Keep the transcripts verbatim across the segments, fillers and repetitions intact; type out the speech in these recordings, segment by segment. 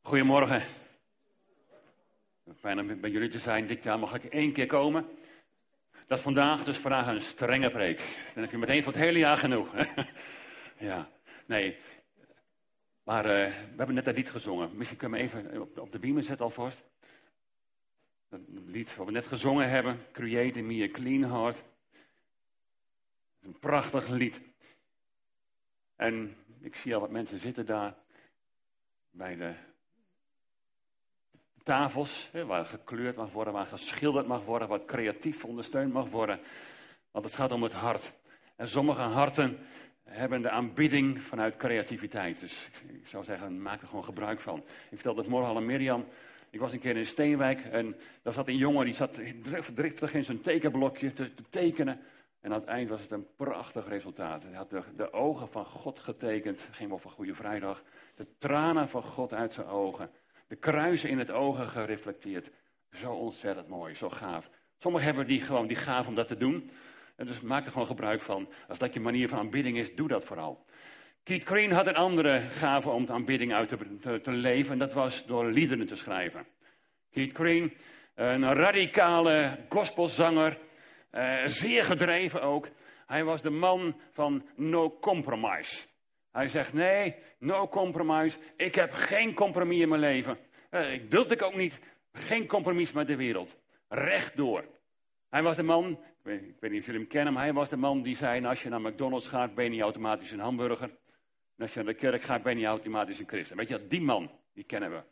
Goedemorgen. Fijn om bij jullie te zijn. Dit jaar mag ik één keer komen. Dat is vandaag dus vandaag een strenge preek. Dan heb je meteen voor het hele jaar genoeg. Ja, nee. Maar uh, we hebben net dat lied gezongen. Misschien kunnen we even op, op de beamer zetten alvast. Dat lied wat we net gezongen hebben. Create in me a clean heart. Dat is een prachtig lied. En ik zie al wat mensen zitten daar. Bij de tafels, waar gekleurd mag worden, waar geschilderd mag worden, wat creatief ondersteund mag worden. Want het gaat om het hart. En sommige harten hebben de aanbidding vanuit creativiteit. Dus ik zou zeggen, maak er gewoon gebruik van. Ik vertelde het morgen al aan Mirjam. Ik was een keer in Steenwijk en daar zat een jongen die zat driftig in zijn tekenblokje te, te tekenen. En aan het eind was het een prachtig resultaat. Hij had de, de ogen van God getekend. Het ging over Goede Vrijdag. De tranen van God uit zijn ogen. De kruisen in het ogen gereflecteerd. Zo ontzettend mooi, zo gaaf. Sommigen hebben die gewoon die gaaf om dat te doen. En dus maak er gewoon gebruik van. Als dat je manier van aanbidding is, doe dat vooral. Keith Green had een andere gave om de aanbidding uit te, te, te leven. En dat was door liederen te schrijven. Keith Green, een radicale gospelzanger. Uh, zeer gedreven ook. Hij was de man van no compromise. Hij zegt, nee, no compromise. Ik heb geen compromis in mijn leven. Uh, ik wilde ik ook niet. Geen compromis met de wereld. Rechtdoor. Hij was de man, ik weet, ik weet niet of jullie hem kennen, maar hij was de man die zei, als je naar McDonald's gaat, ben je niet automatisch een hamburger. En als je naar de kerk gaat, ben je niet automatisch een christen. Weet je, die man, die kennen we.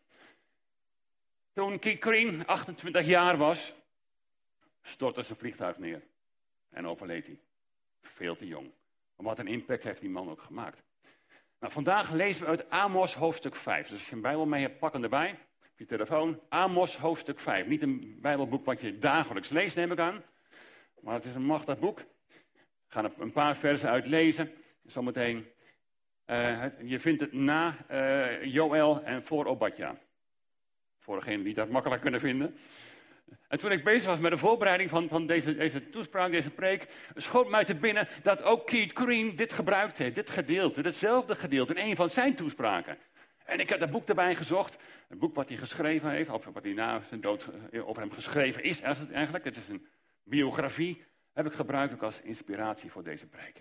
Toen Keith Green achtentwintig jaar was, stortte zijn vliegtuig neer. En overleed hij. Veel te jong. Maar wat een impact heeft die man ook gemaakt. Nou, vandaag lezen we uit Amos hoofdstuk vijf. Dus als je een Bijbel mee hebt, pak hem erbij. Op je telefoon. Amos hoofdstuk vijf. Niet een Bijbelboek wat je dagelijks leest, neem ik aan. Maar het is een machtig boek. We gaan een paar versen uitlezen. Zometeen. Uh, je vindt het na uh, Joël en voor Obadja. Voor degenen die dat makkelijk kunnen vinden. En toen ik bezig was met de voorbereiding van, van deze, deze toespraak, deze preek, schoot mij te binnen dat ook Keith Green dit gebruikt heeft, dit gedeelte, ditzelfde gedeelte in een van zijn toespraken. En ik heb dat boek erbij gezocht, een boek wat hij geschreven heeft, of wat hij na zijn dood over hem geschreven is eigenlijk. Het is een biografie, heb ik gebruikt ook als inspiratie voor deze preek.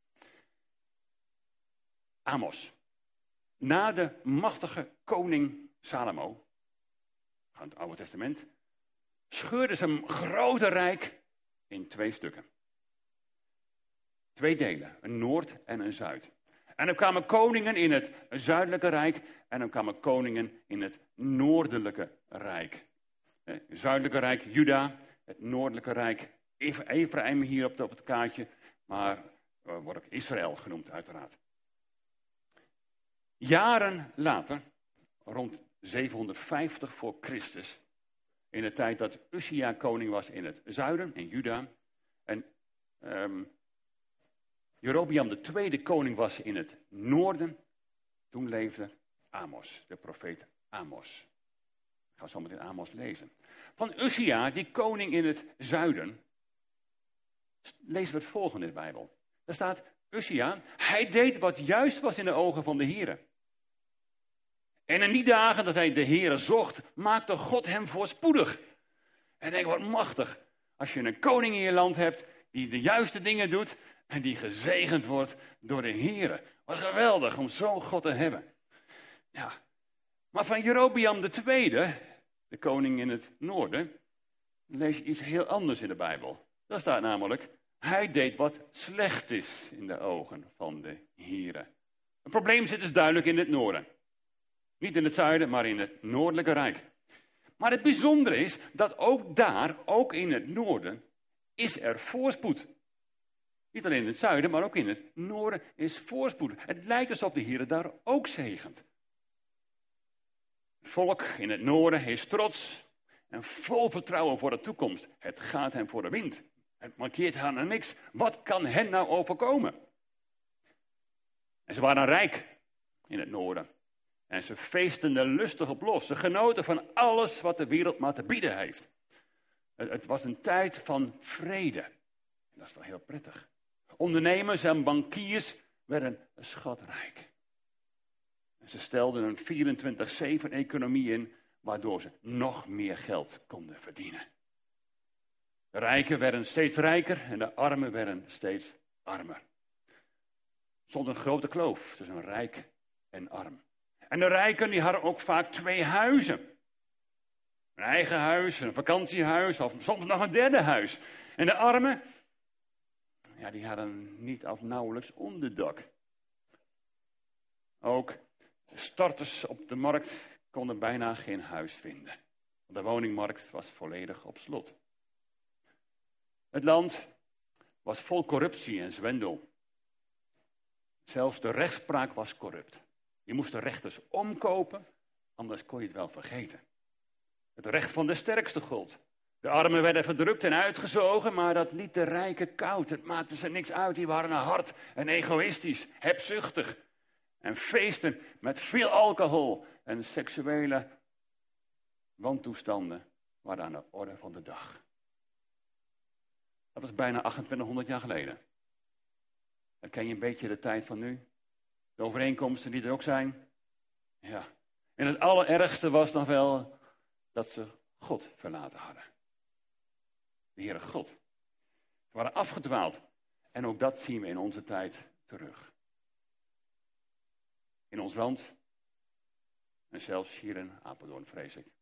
Amos. Na de machtige koning Salomo, van het Oude Testament, scheurde zijn grote rijk in twee stukken. Twee delen, een noord en een zuid. En er kwamen koningen in het zuidelijke rijk en er kwamen koningen in het noordelijke rijk. Het zuidelijke rijk Juda, het noordelijke rijk Ephraim hier op, de, op het kaartje, maar uh, wordt ook Israël genoemd uiteraard. Jaren later, rond zevenhonderdvijftig voor Christus, in de tijd dat Uzia koning was in het zuiden, in Juda. En um, Jerobeam de tweede koning was in het noorden. Toen leefde Amos, de profeet Amos. Ik ga zo meteen Amos lezen. Van Uzia, die koning in het zuiden, lezen we het volgende in de Bijbel. Daar staat, Uzia, hij deed wat juist was in de ogen van de Heere. En in die dagen dat hij de Heere zocht, maakte God hem voorspoedig. En denk, wat machtig. Als je een koning in je land hebt die de juiste dingen doet en die gezegend wordt door de Heere. Wat geweldig om zo'n God te hebben. Ja. Maar van Jerobeam de tweede, de koning in het noorden, lees je iets heel anders in de Bijbel. Daar staat namelijk, hij deed wat slecht is in de ogen van de Heere. Het probleem zit dus duidelijk in het noorden. Niet in het zuiden, maar in het noordelijke rijk. Maar het bijzondere is dat ook daar, ook in het noorden, is er voorspoed. Niet alleen in het zuiden, maar ook in het noorden is voorspoed. Het lijkt alsof de Heer daar ook zegent. Het volk in het noorden is trots en vol vertrouwen voor de toekomst. Het gaat hen voor de wind. Het markeert hen aan niks. Wat kan hen nou overkomen? En ze waren rijk in het noorden. En ze feesten er lustig op los. Ze genoten van alles wat de wereld maar te bieden heeft. Het, het was een tijd van vrede. En dat is wel heel prettig. Ondernemers en bankiers werden schatrijk. Ze stelden een vierentwintig zeven economie in, waardoor ze nog meer geld konden verdienen. De rijken werden steeds rijker en de armen werden steeds armer. Er stond een grote kloof tussen rijk en arm. En de rijken die hadden ook vaak twee huizen. Een eigen huis, een vakantiehuis of soms nog een derde huis. En de armen, ja, die hadden niet of nauwelijks onderdak. Ook starters op de markt konden bijna geen huis vinden. De woningmarkt was volledig op slot. Het land was vol corruptie en zwendel. Zelfs de rechtspraak was corrupt. Je moest de rechters omkopen, anders kon je het wel vergeten. Het recht van de sterkste gold. De armen werden verdrukt en uitgezogen, maar dat liet de rijken koud. Het maakte ze niks uit, die waren hard en egoïstisch, hebzuchtig. En feesten met veel alcohol en seksuele wantoestanden waren aan de orde van de dag. Dat was bijna achtentwintighonderd jaar geleden. Dan ken je een beetje de tijd van nu. De overeenkomsten die er ook zijn. Ja. En het allerergste was nog wel dat ze God verlaten hadden. De Heere God. Ze waren afgedwaald. En ook dat zien we in onze tijd terug. In ons land. En zelfs hier in Apeldoorn, vrees ik.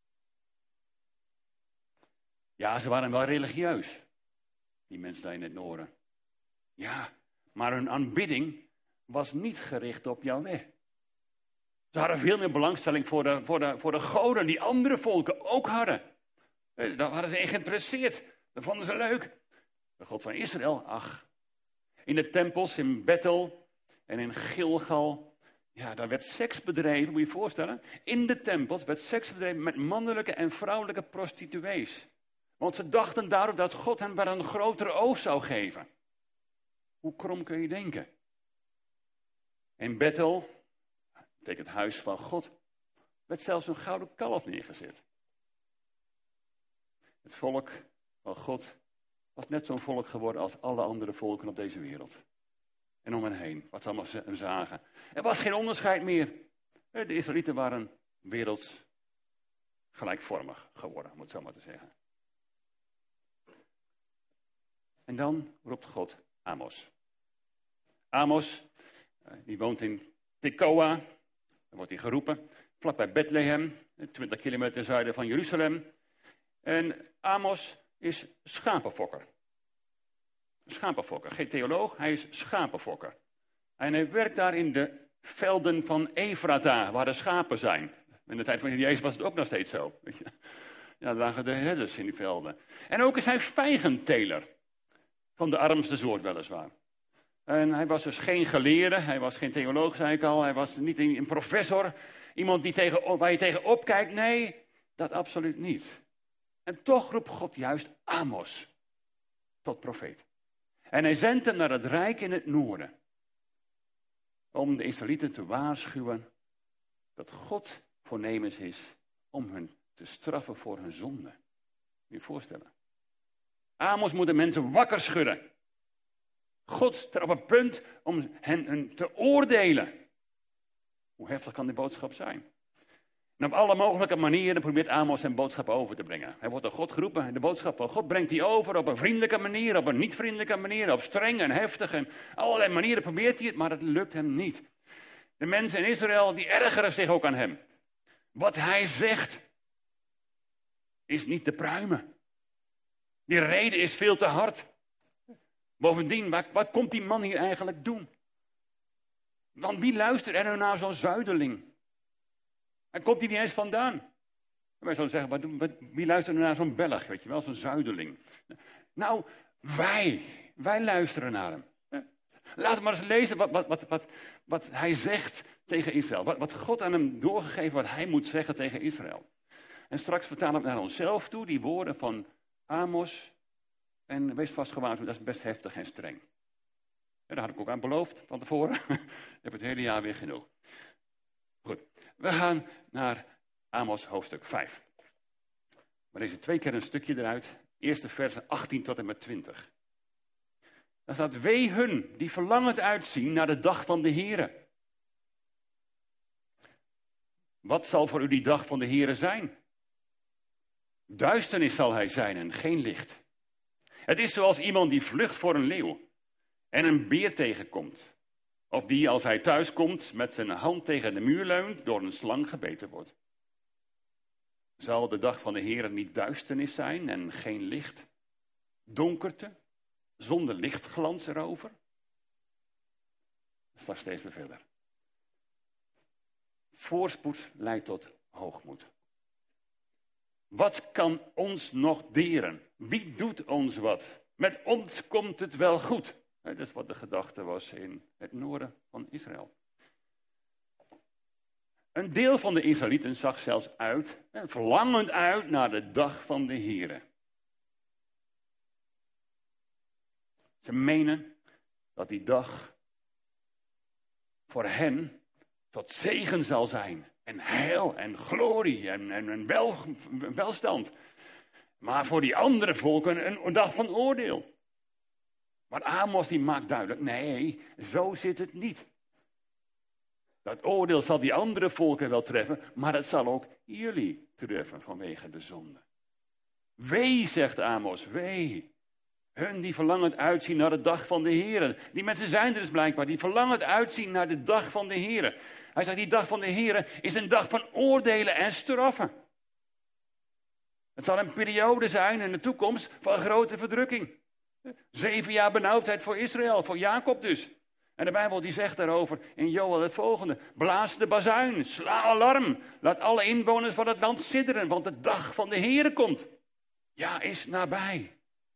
Ja, ze waren wel religieus. Die mensen daar in het noorden. Ja, maar hun aanbidding was niet gericht op Yahweh. Ze hadden veel meer belangstelling voor de, voor de, voor de goden die andere volken ook hadden. Daar waren ze in geïnteresseerd. Dat vonden ze leuk. De God van Israël, ach. In de tempels in Bethel en in Gilgal. Ja, daar werd seks bedreven, moet je je voorstellen. In de tempels werd seks bedreven met mannelijke en vrouwelijke prostituees. Want ze dachten daarop dat God hen wel een grotere oogst zou geven. Hoe krom kun je denken? In Bethel, dat betekent huis van God, werd zelfs een gouden kalf neergezet. Het volk van God was net zo'n volk geworden als alle andere volken op deze wereld. En om hen heen, wat ze allemaal zagen. Er was geen onderscheid meer. De Israëlieten waren werelds gelijkvormig geworden, om het zo maar te zeggen. En dan roept God Amos. Amos, die woont in Tekoa, daar wordt hij geroepen, vlakbij Bethlehem, twintig kilometer ten zuiden van Jeruzalem. En Amos is schapenfokker. Schapenfokker, geen theoloog, hij is schapenfokker. En hij werkt daar in de velden van Efrata, waar de schapen zijn. In de tijd van Jezus was het ook nog steeds zo. Weet je? Ja, daar lagen de herders in die velden. En ook is hij vijgenteler. Van de armste soort weliswaar. En hij was dus geen geleerde, hij was geen theoloog, zei ik al. Hij was niet een professor, iemand die tegen, waar je tegenop kijkt. Nee, dat absoluut niet. En toch roept God juist Amos tot profeet. En hij zendt hem naar het rijk in het noorden. Om de Israëlieten te waarschuwen dat God voornemens is om hen te straffen voor hun zonde. Moet je je voorstellen. Amos moet de mensen wakker schudden. God staat op een punt om hen te oordelen. Hoe heftig kan die boodschap zijn? En op alle mogelijke manieren probeert Amos zijn boodschap over te brengen. Hij wordt door God geroepen en de boodschap van God brengt hij over op een vriendelijke manier, op een niet-vriendelijke manier, op streng en heftig. En allerlei manieren probeert hij het, maar het lukt hem niet. De mensen in Israël die ergeren zich ook aan hem. Wat hij zegt is niet te pruimen. Die reden is veel te hard. Bovendien, wat, wat komt die man hier eigenlijk doen? Want wie luistert er nou naar zo'n zuiderling? Hij komt hier niet eens vandaan. Wij zouden zeggen, wat, wat, wie luistert er naar zo'n Belg, weet je wel, zo'n zuiderling? Nou, wij, wij luisteren naar hem. Laten we maar eens lezen wat, wat, wat, wat, wat hij zegt tegen Israël. Wat, wat God aan hem doorgegeven, wat hij moet zeggen tegen Israël. En straks vertalen we het naar onszelf toe, die woorden van Amos. En wees vast gewaarschuwd, dat is best heftig en streng. En daar had ik ook aan beloofd van tevoren. Ik heb het hele jaar weer genoeg. Goed, we gaan naar Amos hoofdstuk vijf. We lezen twee keer een stukje eruit. Eerste versen achttien tot en met twintig. Daar staat, wee hun die verlangend uitzien naar de dag van de Here. Wat zal voor u die dag van de Heere zijn? Duisternis zal hij zijn en geen licht. Het is zoals iemand die vlucht voor een leeuw en een beer tegenkomt. Of die, als hij thuiskomt, met zijn hand tegen de muur leunt, door een slang gebeten wordt. Zal de dag van de Heere niet duisternis zijn en geen licht? Donkerte, zonder lichtglans erover? Straks steeds weer verder. Voorspoed leidt tot hoogmoed. Wat kan ons nog deren? Wie doet ons wat? Met ons komt het wel goed. Dat is wat de gedachte was in het noorden van Israël. Een deel van de Israëlieten zag zelfs uit, verlangend uit naar de dag van de Heere. Ze menen dat die dag voor hen tot zegen zal zijn. En heil en glorie en, en, en wel, welstand. Maar voor die andere volken een, een dag van oordeel. Maar Amos die maakt duidelijk, nee, zo zit het niet. Dat oordeel zal die andere volken wel treffen, maar het zal ook jullie treffen vanwege de zonde. Wee, zegt Amos, wee. Hun die verlangend uitzien naar de dag van de Heere. Die mensen zijn er dus blijkbaar, die verlangend uitzien naar de dag van de Heere. Hij zegt, die dag van de Heere is een dag van oordelen en straffen. Het zal een periode zijn in de toekomst van grote verdrukking. Zeven jaar benauwdheid voor Israël, voor Jacob dus. En de Bijbel die zegt daarover in Joël het volgende. Blaas de bazuin, sla alarm. Laat alle inwoners van het land sidderen, want de dag van de Heere komt. Ja, is nabij.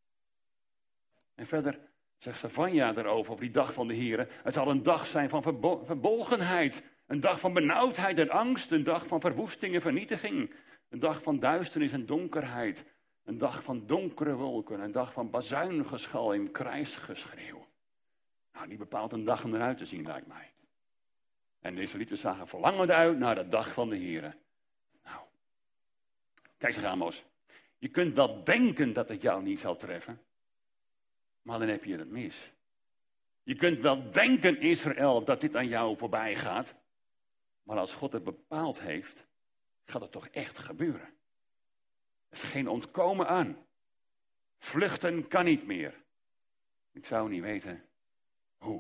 En verder zegt Sefanja daarover, over die dag van de Heere. Het zal een dag zijn van verbo- verbolgenheid. Een dag van benauwdheid en angst. Een dag van verwoesting en vernietiging. Een dag van duisternis en donkerheid. Een dag van donkere wolken. Een dag van bazuingeschal en krijsgeschreeuw. Nou, die bepaalt een dag om eruit te zien, lijkt mij. En de Israëlieten zagen verlangend uit naar de dag van de Heere. Nou, kijk eens Amos. Je kunt wel denken dat het jou niet zal treffen. Maar dan heb je het mis. Je kunt wel denken, Israël, dat dit aan jou voorbij gaat. Maar als God het bepaald heeft, gaat het toch echt gebeuren. Er is geen ontkomen aan. Vluchten kan niet meer. Ik zou niet weten hoe.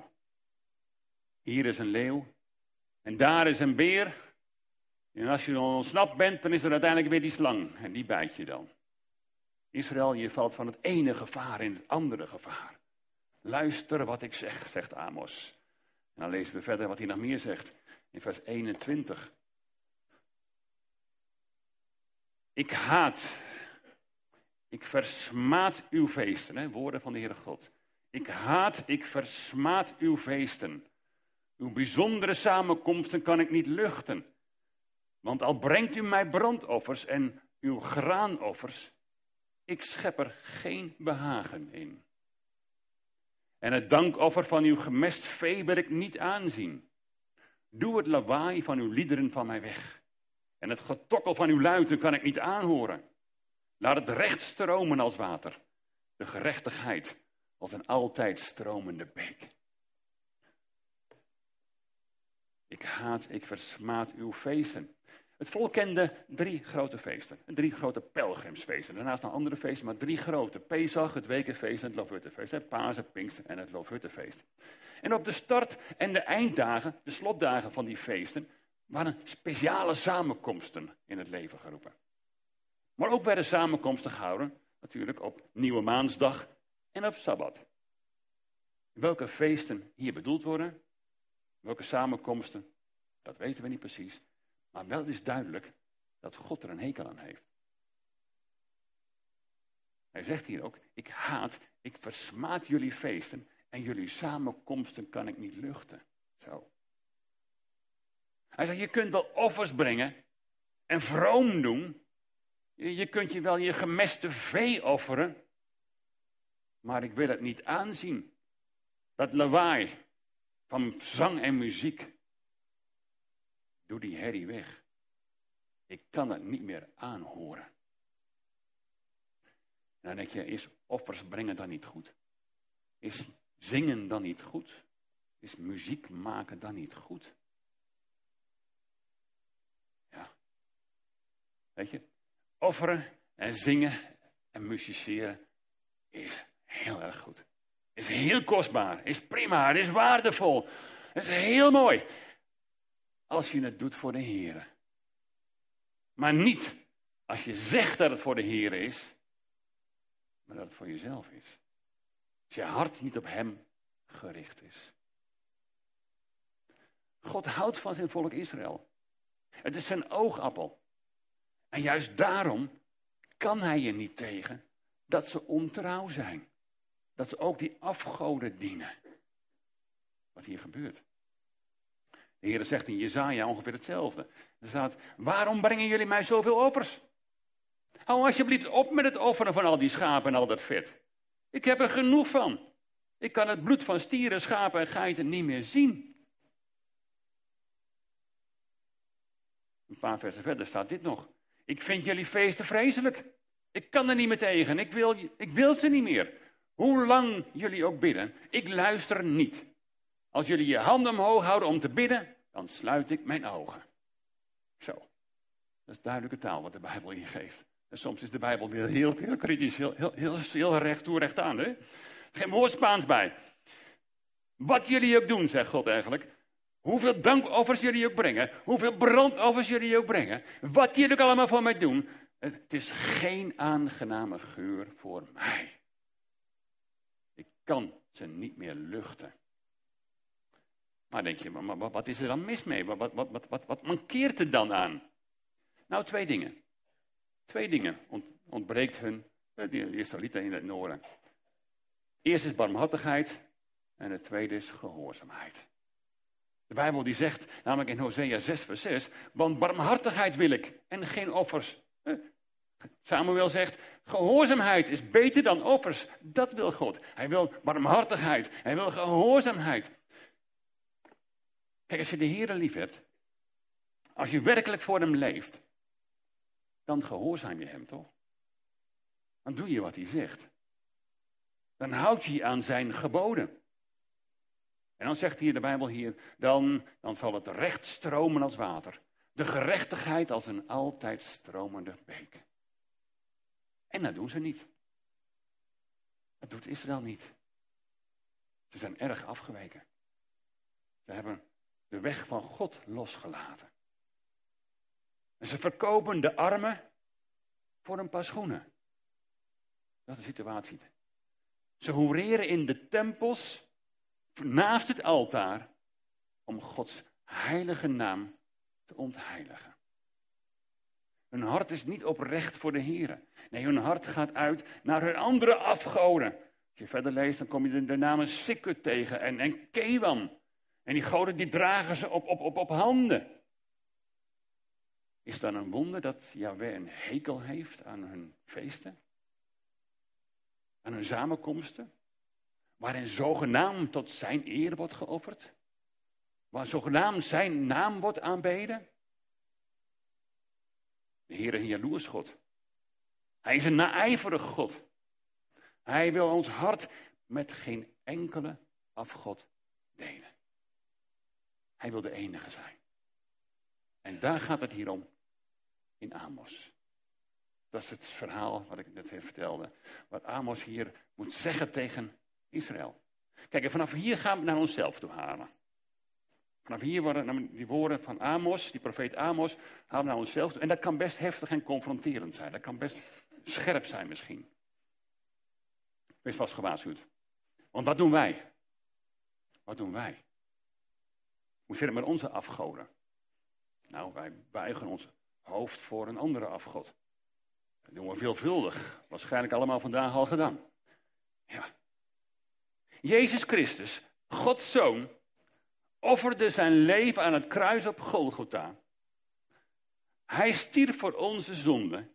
Hier is een leeuw. En daar is een beer. En als je dan ontsnapt bent, dan is er uiteindelijk weer die slang. En die bijt je dan. Israël, je valt van het ene gevaar in het andere gevaar. Luister wat ik zeg, zegt Amos. En dan lezen we verder wat hij nog meer zegt. In vers eenentwintig. Ik haat, ik versmaad uw feesten. Hè, woorden van de Heere God. Ik haat, ik versmaad uw feesten. Uw bijzondere samenkomsten kan ik niet luchten. Want al brengt u mij brandoffers en uw graanoffers, ik schep er geen behagen in. En het dankoffer van uw gemest vee wil ik niet aanzien. Doe het lawaai van uw liederen van mij weg. En het getokkel van uw luiten kan ik niet aanhoren. Laat het recht stromen als water. De gerechtigheid als een altijd stromende beek. Ik haat, ik versmaad uw feesten. Het volk kende drie grote feesten. Drie grote pelgrimsfeesten. Daarnaast nog andere feesten, maar drie grote. Pesach, het wekenfeest en het Loofhuttenfeest. Pasen, Pinkster en het Loofhuttenfeest. En op de start- en de einddagen, de slotdagen van die feesten, waren speciale samenkomsten in het leven geroepen. Maar ook werden samenkomsten gehouden, natuurlijk op Nieuwe Maansdag en op Sabbat. Welke feesten hier bedoeld worden, welke samenkomsten, dat weten we niet precies. Maar wel is duidelijk dat God er een hekel aan heeft. Hij zegt hier ook, ik haat, ik versmaad jullie feesten en jullie samenkomsten kan ik niet luchten. Zo. Hij zegt, je kunt wel offers brengen en vroom doen. Je, je kunt je wel je gemeste vee offeren. Maar ik wil het niet aanzien. Dat lawaai van zang en muziek. Doe die herrie weg. Ik kan het niet meer aanhoren. En dan denk je, is offers brengen dan niet goed? Is zingen dan niet goed? Is muziek maken dan niet goed? Ja, Weet je, offeren en zingen en musiceren is heel erg goed. Is heel kostbaar, is prima, is waardevol. Is heel mooi. Als je het doet voor de Heer. Maar niet als je zegt dat het voor de Heer is, maar dat het voor jezelf is. Als je hart niet op hem gericht is. God houdt van zijn volk Israël. Het is zijn oogappel. En juist daarom kan hij er niet tegen dat ze ontrouw zijn. Dat ze ook die afgoden dienen. Wat hier gebeurt. De Heer zegt in Jesaja ongeveer hetzelfde. Er staat, waarom brengen jullie mij zoveel offers? Hou alsjeblieft op met het offeren van al die schapen en al dat vet. Ik heb er genoeg van. Ik kan het bloed van stieren, schapen en geiten niet meer zien. Een paar versen verder staat dit nog. Ik vind jullie feesten vreselijk. Ik kan er niet meer tegen. Ik wil, ik wil ze niet meer. Hoe lang jullie ook bidden, ik luister niet. Als jullie je handen omhoog houden om te bidden, dan sluit ik mijn ogen. Zo. Dat is duidelijke taal wat de Bijbel hier geeft. En soms is de Bijbel weer heel, heel kritisch, heel, heel, heel, heel recht toe, recht aan. Hè? Geen woord Spaans bij. Wat jullie ook doen, zegt God eigenlijk. Hoeveel dankoffers jullie ook brengen. Hoeveel brandoffers jullie ook brengen. Wat jullie ook allemaal voor mij doen. Het is geen aangename geur voor mij. Ik kan ze niet meer luchten. Maar denk je, maar wat is er dan mis mee? Wat, wat, wat, wat, wat mankeert er dan aan? Nou, twee dingen. Twee dingen ont, ontbreekt hun, de Israëlieten in het noorden. Eerst is barmhartigheid en het tweede is gehoorzaamheid. De Bijbel die zegt, namelijk in Hosea zes vers zes, want barmhartigheid wil ik en geen offers. Samuel zegt, gehoorzaamheid is beter dan offers. Dat wil God. Hij wil barmhartigheid, hij wil gehoorzaamheid. Kijk, als je de Heere lief hebt, als je werkelijk voor hem leeft, dan gehoorzaam je hem toch? Dan doe je wat hij zegt. Dan houd je je aan zijn geboden. En dan zegt hier de Bijbel hier, dan, dan zal het recht stromen als water. De gerechtigheid als een altijd stromende beek. En dat doen ze niet. Dat doet Israël niet. Ze zijn erg afgeweken. Ze hebben de weg van God losgelaten. En ze verkopen de armen voor een paar schoenen. Dat is de situatie. Ze hoereren in de tempels naast het altaar om Gods heilige naam te ontheiligen. Hun hart is niet oprecht voor de Heere. Nee, hun hart gaat uit naar hun andere afgoden. Als je verder leest, dan kom je de namen Sikkut tegen en, en Kewan. En die goden die dragen ze op, op, op, op handen. Is het dan een wonder dat Jahweh een hekel heeft aan hun feesten? Aan hun samenkomsten? Waarin zogenaamd tot zijn eer wordt geofferd? Waar zogenaamd zijn naam wordt aanbeden? De Heer is een jaloers God. Hij is een naijverig God. Hij wil ons hart met geen enkele afgod delen. Hij wil de enige zijn. En daar gaat het hier om in Amos. Dat is het verhaal wat ik net even vertelde. Wat Amos hier moet zeggen tegen Israël. Kijk, en vanaf hier gaan we naar onszelf toe halen. Vanaf hier worden die woorden van Amos, die profeet Amos, halen we naar onszelf toe. En dat kan best heftig en confronterend zijn. Dat kan best scherp zijn misschien. Wees vast gewaarschuwd. Want wat doen wij? Wat doen wij? Hoe zit het met onze afgoden? Nou, wij buigen ons hoofd voor een andere afgod. Dat doen we veelvuldig. Waarschijnlijk allemaal vandaag al gedaan. Ja. Jezus Christus, Gods Zoon, offerde zijn leven aan het kruis op Golgotha. Hij stierf voor onze zonde.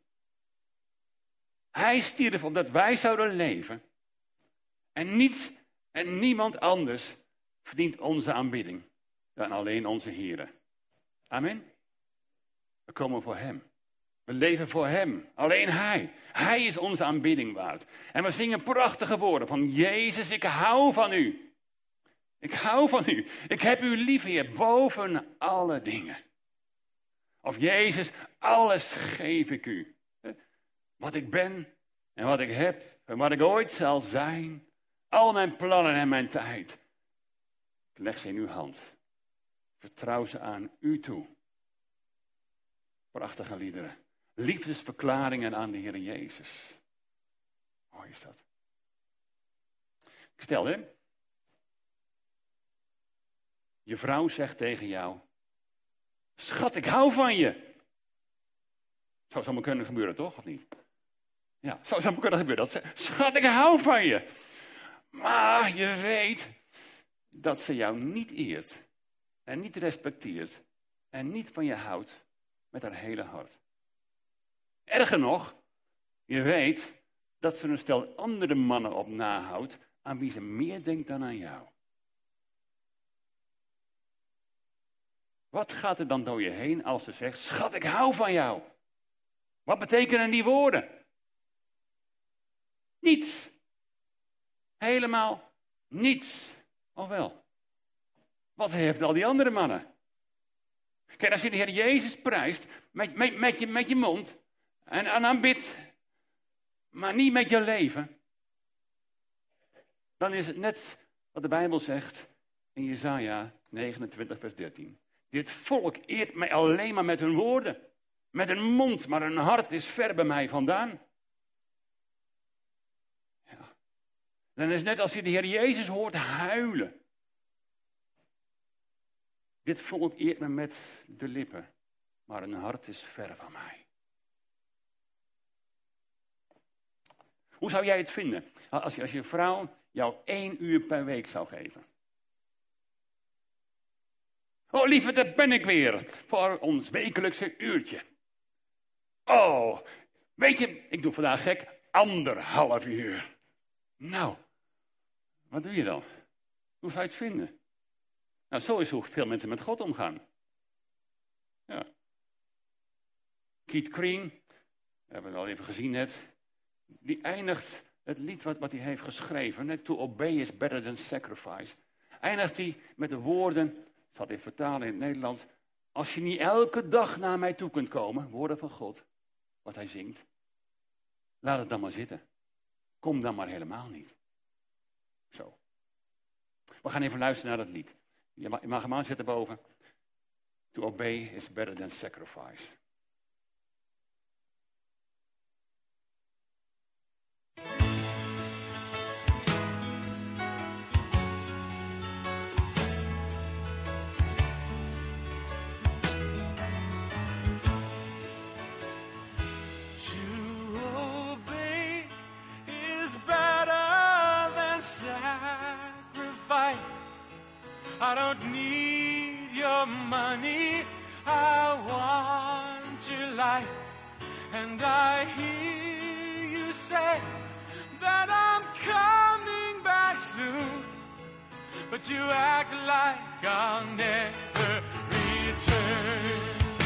Hij stierf omdat wij zouden leven. En niets en niemand anders verdient onze aanbidding dan alleen onze Heere. Amen. We komen voor hem. We leven voor hem. Alleen hij. Hij is onze aanbidding waard. En we zingen prachtige woorden van Jezus, ik hou van u. Ik hou van u. Ik heb u lief, Heer, boven alle dingen. Of Jezus, alles geef ik u. Wat ik ben en wat ik heb en wat ik ooit zal zijn. Al mijn plannen en mijn tijd. Ik leg ze in uw hand. Vertrouw ze aan u toe. Prachtige liederen. Liefdesverklaringen aan de Heer Jezus. Mooi is dat. Ik stel, hè. Je vrouw zegt tegen jou. Schat, ik hou van je. Zou zomaar kunnen gebeuren, toch? Of niet? Ja, zou zomaar kunnen gebeuren. Dat ze, schat, ik hou van je. Maar je weet dat ze jou niet eert. En niet respecteert. En niet van je houdt met haar hele hart. Erger nog, je weet dat ze een stel andere mannen op nahoudt aan wie ze meer denkt dan aan jou. Wat gaat er dan door je heen als ze zegt, schat, ik hou van jou? Wat betekenen die woorden? Niets. Helemaal niets. Of wel? Wat heeft al die andere mannen? Kijk, als je de Heer Jezus prijst met, met, met, je, met je mond en, en aanbidt, maar niet met je leven, dan is het net wat de Bijbel zegt in Jesaja negenentwintig vers dertien. Dit volk eert mij alleen maar met hun woorden, met een mond, maar hun hart is ver bij mij vandaan. Ja. Dan is het net als je de Heer Jezus hoort huilen. Dit volk eert me met de lippen, maar hun hart is ver van mij. Hoe zou jij het vinden als je, als je vrouw jou één uur per week zou geven? Oh, lieve, daar ben ik weer voor ons wekelijkse uurtje. Oh, weet je, ik doe vandaag gek, anderhalf uur. Nou, wat doe je dan? Hoe zou je het vinden? Nou, zo is hoe veel mensen met God omgaan. Ja. Keith Green, we hebben het al even gezien net, die eindigt het lied wat, wat hij heeft geschreven, To Obey is Better Than Sacrifice, eindigt hij met de woorden, ik zal het even vertalen in het Nederlands, als je niet elke dag naar mij toe kunt komen, woorden van God, wat hij zingt, laat het dan maar zitten. Kom dan maar helemaal niet. Zo. We gaan even luisteren naar dat lied. Je mag, je mag hem aanzetten boven. To obey is better than sacrifice. I don't need your money, I want your life. And I hear you say that I'm coming back soon, but you act like I'll never return.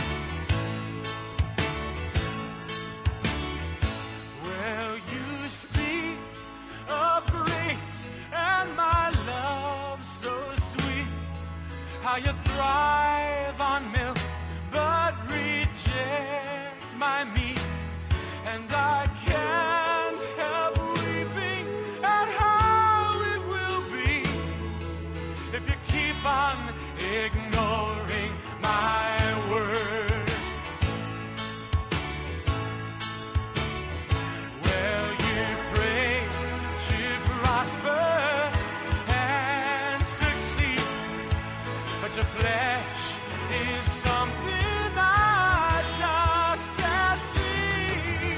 Well, you speak of grace and my love so sweet, how you thrive on milk but reject my meat. And I can't help weeping at how it will be if you keep on ignoring my word. Well, you pray to prosper and succeed, but your flesh is something I just can't feed.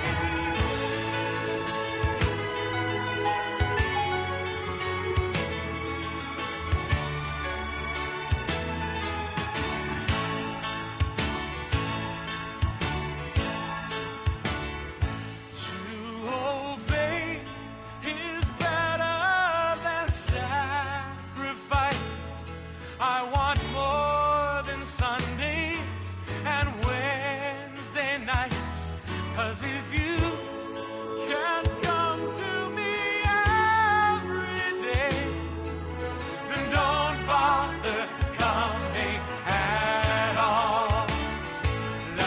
To obey is better than sacrifice. I want more than Sundays and Wednesday nights, 'cause if you can't come to me every day, then don't bother coming at all.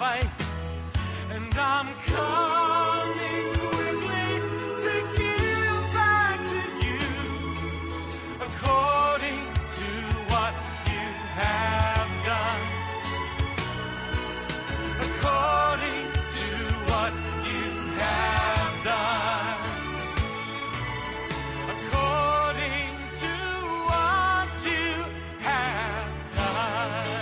sacrifice, and I'm coming quickly to give back to you according to what you have done, according to what you have done, according to what you have done.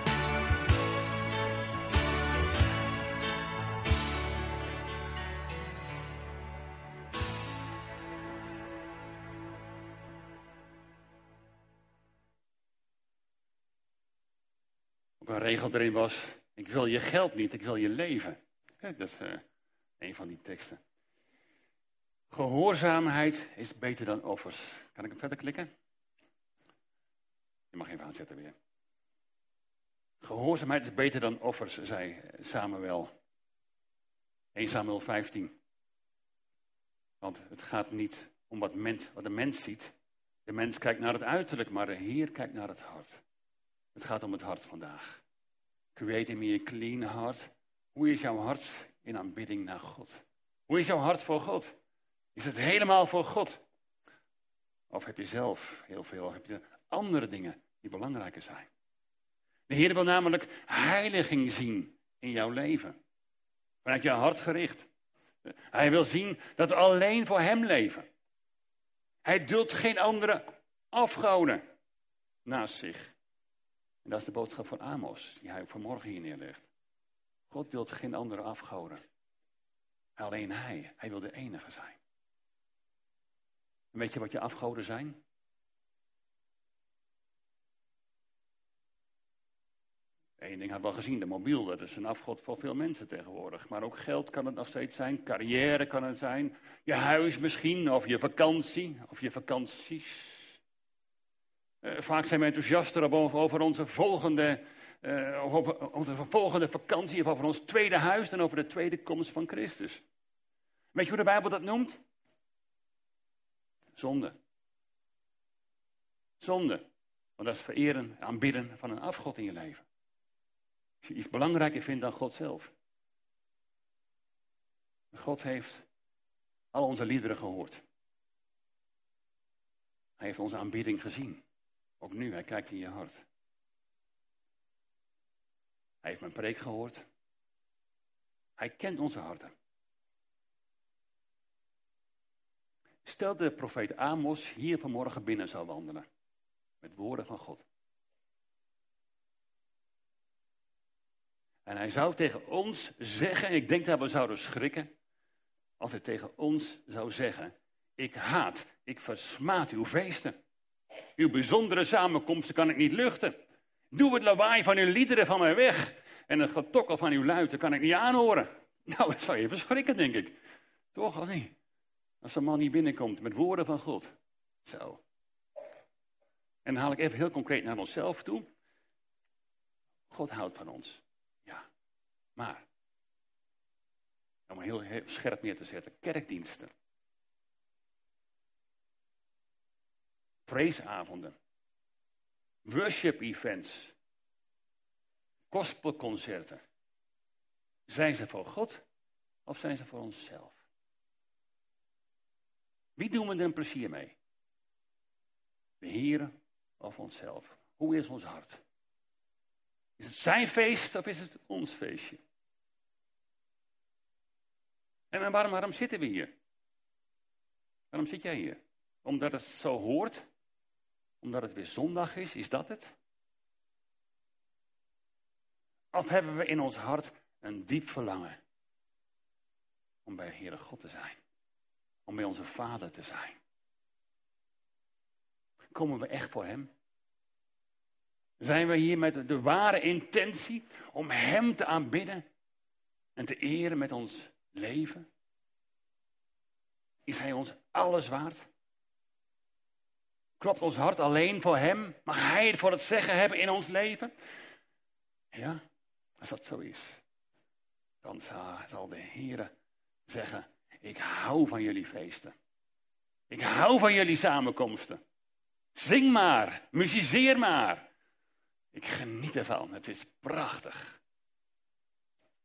Ook een regel erin was, ik wil je geld niet, ik wil je leven. Kijk, dat is uh, een van die teksten. Gehoorzaamheid is beter dan offers. Kan ik hem verder klikken? Je mag even aanzetten weer. Gehoorzaamheid is beter dan offers, zei Samuel. Eerste Samuel vijftien. Want het gaat niet om wat, mens, wat de mens ziet. De mens kijkt naar het uiterlijk, maar de Heer kijkt naar het hart. Het gaat om het hart vandaag. Create in me a clean heart. Hoe is jouw hart in aanbidding naar God? Hoe is jouw hart voor God? Is het helemaal voor God? Of heb je zelf heel veel, of heb je andere dingen die belangrijker zijn? De Heer wil namelijk heiliging zien in jouw leven. Vanuit jouw hart gericht. Hij wil zien dat we alleen voor Hem leven. Hij duldt geen andere afgoden naast zich. En dat is de boodschap van Amos, die hij vanmorgen hier neerlegt. God duldt geen andere afgoden. Alleen Hij. Hij wil de enige zijn. En weet je wat je afgoden zijn? Eén ding had wel gezien, de mobiel, dat is een afgod voor veel mensen tegenwoordig. Maar ook geld kan het nog steeds zijn, carrière kan het zijn, je huis misschien, of je vakantie, of je vakanties. Uh, vaak zijn we enthousiaster over, over onze volgende, uh, over onze volgende vakantie, of over ons tweede huis, dan over de tweede komst van Christus. Weet je hoe de Bijbel dat noemt? Zonde. Zonde. Want dat is vereren, aanbidden van een afgod in je leven. Als je iets belangrijker vindt dan God zelf. God heeft al onze liederen gehoord. Hij heeft onze aanbidding gezien. Ook nu, hij kijkt in je hart. Hij heeft mijn preek gehoord. Hij kent onze harten. Stel de profeet Amos hier vanmorgen binnen zou wandelen. Met woorden van God. En hij zou tegen ons zeggen, ik denk dat we zouden schrikken, als hij tegen ons zou zeggen, ik haat, ik versmaad uw feesten. Uw bijzondere samenkomsten kan ik niet luchten. Doe het lawaai van uw liederen van mij weg. En het getokkel van uw luiten kan ik niet aanhoren. Nou, dat zou je verschrikken, denk ik. Toch, of niet? Als een man hier binnenkomt met woorden van God. Zo. En dan haal ik even heel concreet naar onszelf toe. God houdt van ons. Ja. Maar, om heel, heel scherp neer te zetten, kerkdiensten. Preesavonden. Worship events. Gospelconcerten. Zijn ze voor God of zijn ze voor onszelf? Wie doen we er een plezier mee? De Heer of onszelf? Hoe is ons hart? Is het zijn feest of is het ons feestje? En waarom, waarom zitten we hier? Waarom zit jij hier? Omdat het zo hoort? Omdat het weer zondag is? Is dat het? Of hebben we in ons hart een diep verlangen om bij Heere God te zijn? Om bij onze Vader te zijn? Komen we echt voor Hem? Zijn we hier met de ware intentie om Hem te aanbidden en te eren met ons leven? Is Hij ons alles waard? Klopt ons hart alleen voor Hem? Mag Hij het voor het zeggen hebben in ons leven? Ja, als dat zo is, dan zal de Heer zeggen, ik hou van jullie feesten. Ik hou van jullie samenkomsten. Zing maar, muziceer maar. Ik geniet ervan, het is prachtig.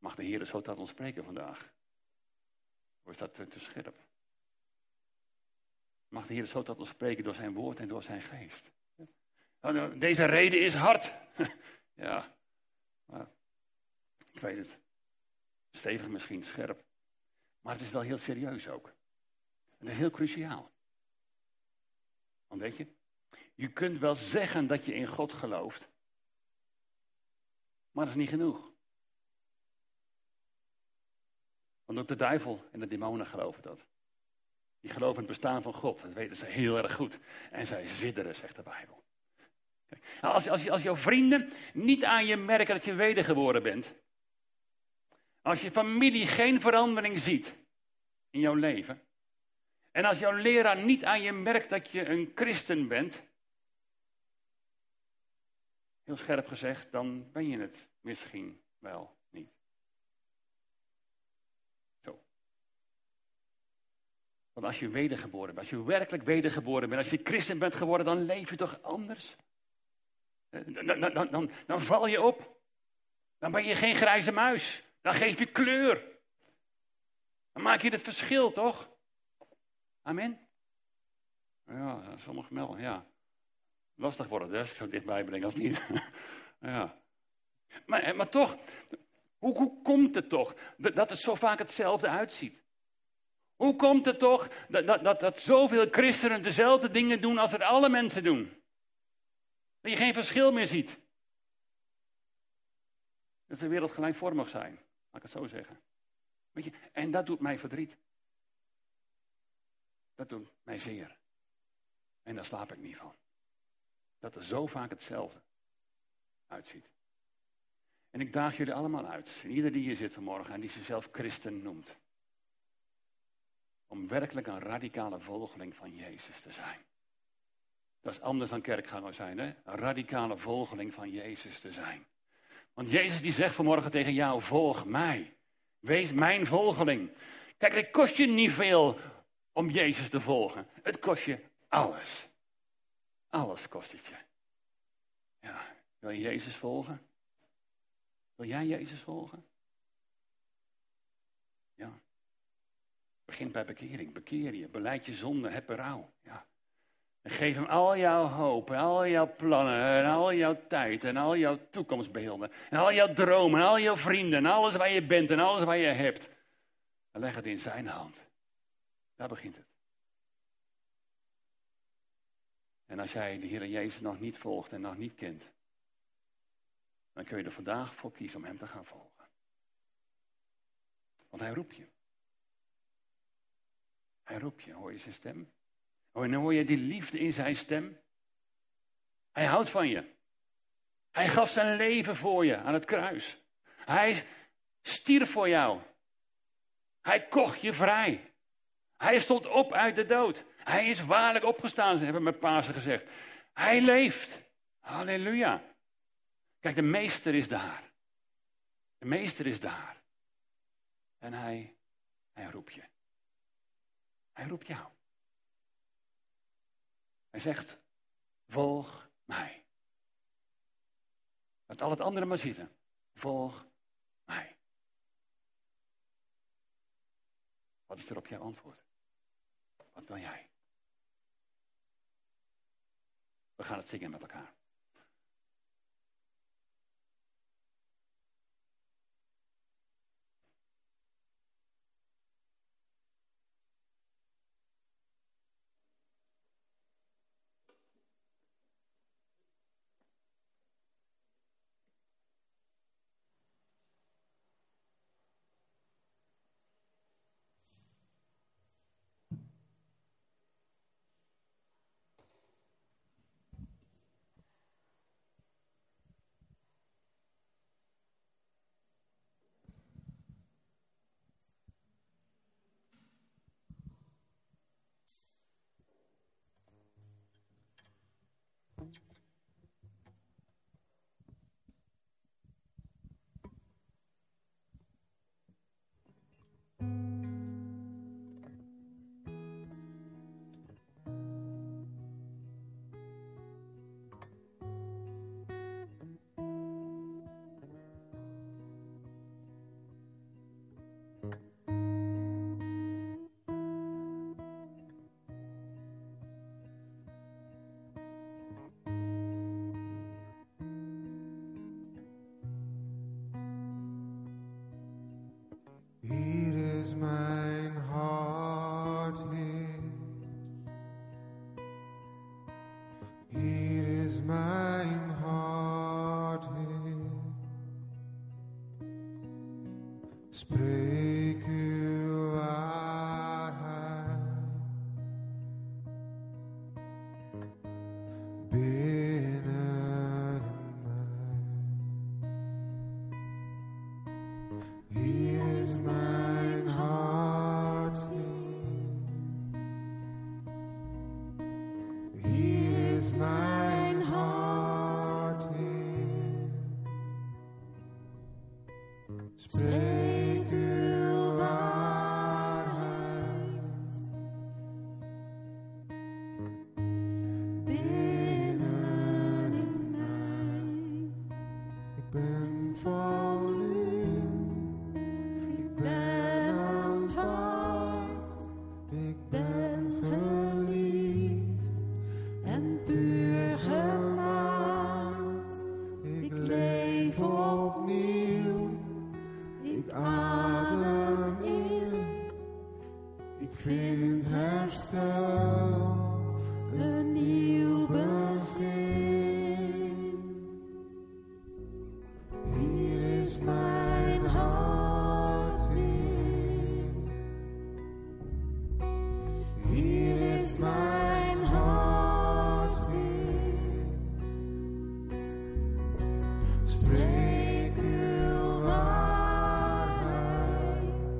Mag de Heer zo tot ons spreken vandaag? Of is dat te, te scherp? Mag de Heer zo tot ons spreken door zijn woord en door zijn geest? Deze reden is hard. Ja, maar ik weet het. Stevig misschien, scherp. Maar het is wel heel serieus ook. Het is heel cruciaal. Want weet je, je kunt wel zeggen dat je in God gelooft. Maar dat is niet genoeg. Want ook de duivel en de demonen geloven dat. Die geloven in het bestaan van God. Dat weten ze heel erg goed. En zij sidderen, zegt de Bijbel. Als, als, als jouw vrienden niet aan je merken dat je wedergeboren bent. Als je familie geen verandering ziet in jouw leven. En als jouw leraar niet aan je merkt dat je een christen bent. Heel scherp gezegd, dan ben je het misschien wel niet. Zo. Want als je wedergeboren bent, als je werkelijk wedergeboren bent, als je christen bent geworden, dan leef je toch anders? Dan, dan, dan, dan, dan val je op. Dan ben je geen grijze muis. Dan geef je kleur. Dan maak je het verschil, toch? Amen? Ja, sommigen melden, ja. Lastig wordt het, hè, als ik zo dichtbij breng als niet. Ja. Maar, maar toch, hoe, hoe komt het toch dat het zo vaak hetzelfde uitziet? Hoe komt het toch dat, dat, dat, dat zoveel christenen dezelfde dingen doen als er alle mensen doen? Dat je geen verschil meer ziet. Dat de wereld gelijkvormig zijn, laat ik het zo zeggen. Weet je, en dat doet mij verdriet. Dat doet mij zeer. En daar slaap ik niet van. Dat er zo vaak hetzelfde uitziet. En ik daag jullie allemaal uit, en ieder die hier zit vanmorgen en die zichzelf christen noemt. Om werkelijk een radicale volgeling van Jezus te zijn. Dat is anders dan kerkganger zijn, hè? Een radicale volgeling van Jezus te zijn. Want Jezus die zegt vanmorgen tegen jou, volg mij. Wees mijn volgeling. Kijk, het kost je niet veel om Jezus te volgen. Het kost je alles. Alles kost het je. Ja, wil je Jezus volgen? Wil jij Jezus volgen? Ja. Begin bij bekering. Bekeer je. Belijd je zonde. Heb berouw. Ja. En geef hem al jouw hoop. En al jouw plannen. En al jouw tijd. En al jouw toekomstbeelden. En al jouw dromen. En al jouw vrienden. En alles waar je bent. En alles waar je hebt. En leg het in zijn hand. Daar begint het. En als jij de Heer Jezus nog niet volgt en nog niet kent, dan kun je er vandaag voor kiezen om hem te gaan volgen. Want hij roept je. Hij roept je. Hoor je zijn stem? En hoor je die liefde in zijn stem? Hij houdt van je. Hij gaf zijn leven voor je aan het kruis. Hij stierf voor jou. Hij kocht je vrij. Hij stond op uit de dood. Hij is waarlijk opgestaan, ze hebben met Pasen gezegd. Hij leeft. Halleluja. Kijk, de meester is daar. De meester is daar. En hij, hij roept je. Hij roept jou. Hij zegt, volg mij. Laat al het andere maar zitten. Volg mij. Wat is er op jouw antwoord? Wat wil jij? We gaan het zingen met elkaar. Hier is mijn hart, Heer. Hier is mijn hart, Heer. Spreek uw waarheid binnen mij. Hier is mijn hart, Heer. Hier is mijn hart, Heer. Spreek uw waarheid binnen in mij. Ik ben van u. Ik ben aanvaard. Ik ben geliefd en puur gemaakt. Ik leef opnieuw. Ik adem in. Ik vind herstel. Een nieuw begin. Hier is mijn hart, Heer. Hier is mijn hart, Heer. Spreek uw waarheid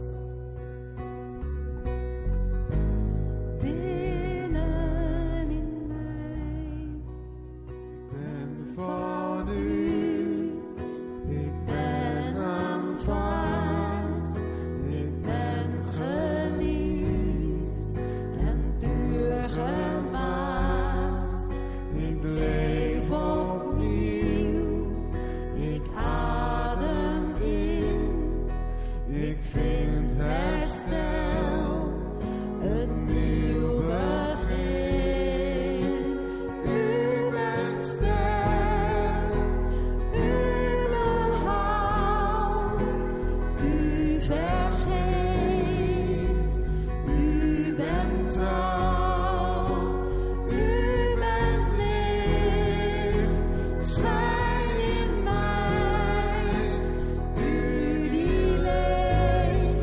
binnen in mij. Ik ben van u. Ik ben aanvaard. Ik ben geliefd en puur gemaakt. Ik leef opnieuw. Ik adem in. Ik vind herstel. Een nieuw begin. U bent sterk. U behoudt. U vergeeft. U bent trouw. U bent licht. Schijn in mij. U die leeft.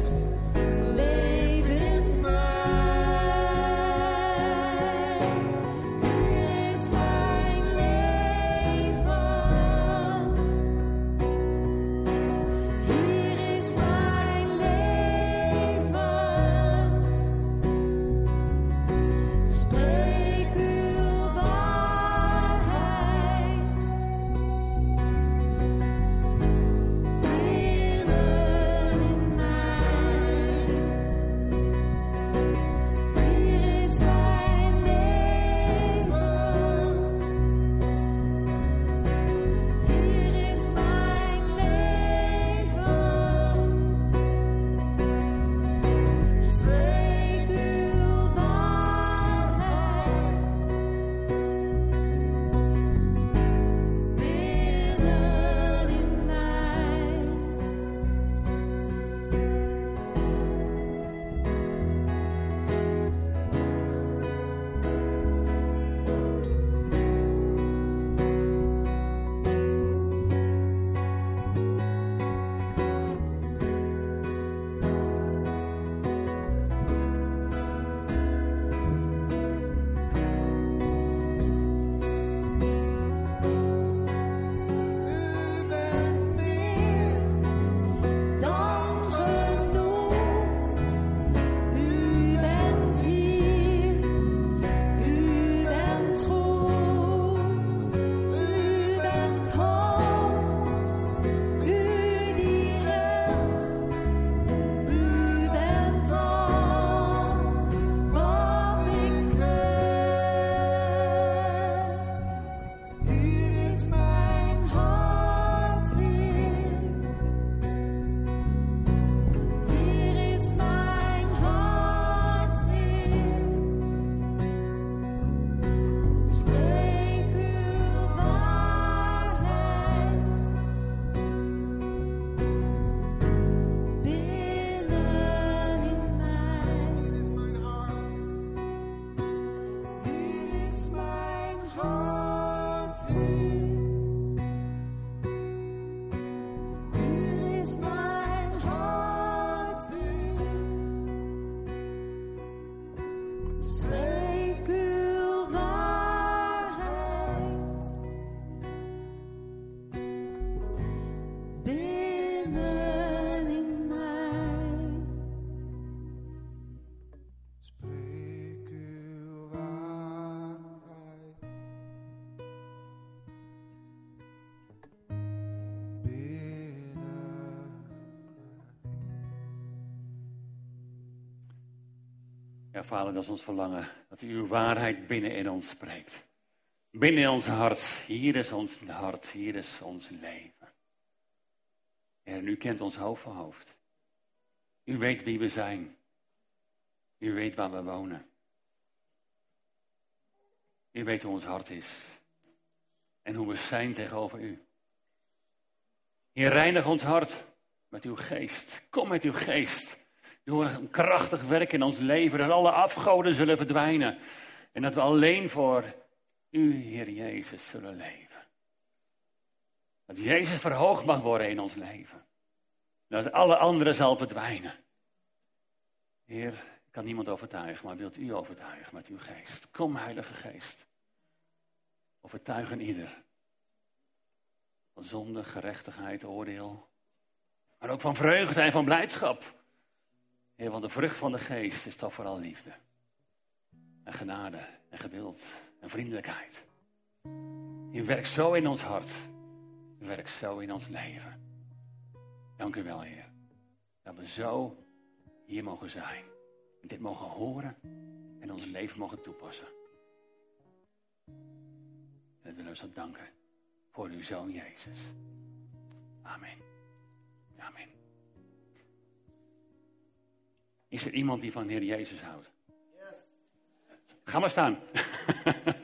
Ja, Vader, dat is ons verlangen. Dat u uw waarheid binnen in ons spreekt. Binnen in ons hart. Hier is ons hart. Hier is ons leven. Heer, en u kent ons hoofd voor hoofd. U weet wie we zijn. U weet waar we wonen. U weet hoe ons hart is. En hoe we zijn tegenover u. Heer, reinig ons hart met uw geest. Kom met uw geest. Doe een krachtig werk in ons leven. Dat alle afgoden zullen verdwijnen. En dat we alleen voor u, Heer Jezus, zullen leven. Dat Jezus verhoogd mag worden in ons leven. Dat alle anderen zal verdwijnen. Heer, ik kan niemand overtuigen, maar wilt u overtuigen met uw geest. Kom, Heilige Geest. Overtuigen ieder. Van zonde, gerechtigheid, oordeel. Maar ook van vreugde en van blijdschap. Heer, want de vrucht van de geest is toch vooral liefde. En genade en geduld en vriendelijkheid. U werkt zo in ons hart. U werkt zo in ons leven. Dank u wel, Heer. Dat we zo hier mogen zijn. En dit mogen horen en ons leven mogen toepassen. En dat willen we zo danken voor uw Zoon Jezus. Amen. Amen. Is er iemand die van de Heer Jezus houdt? Ga maar staan.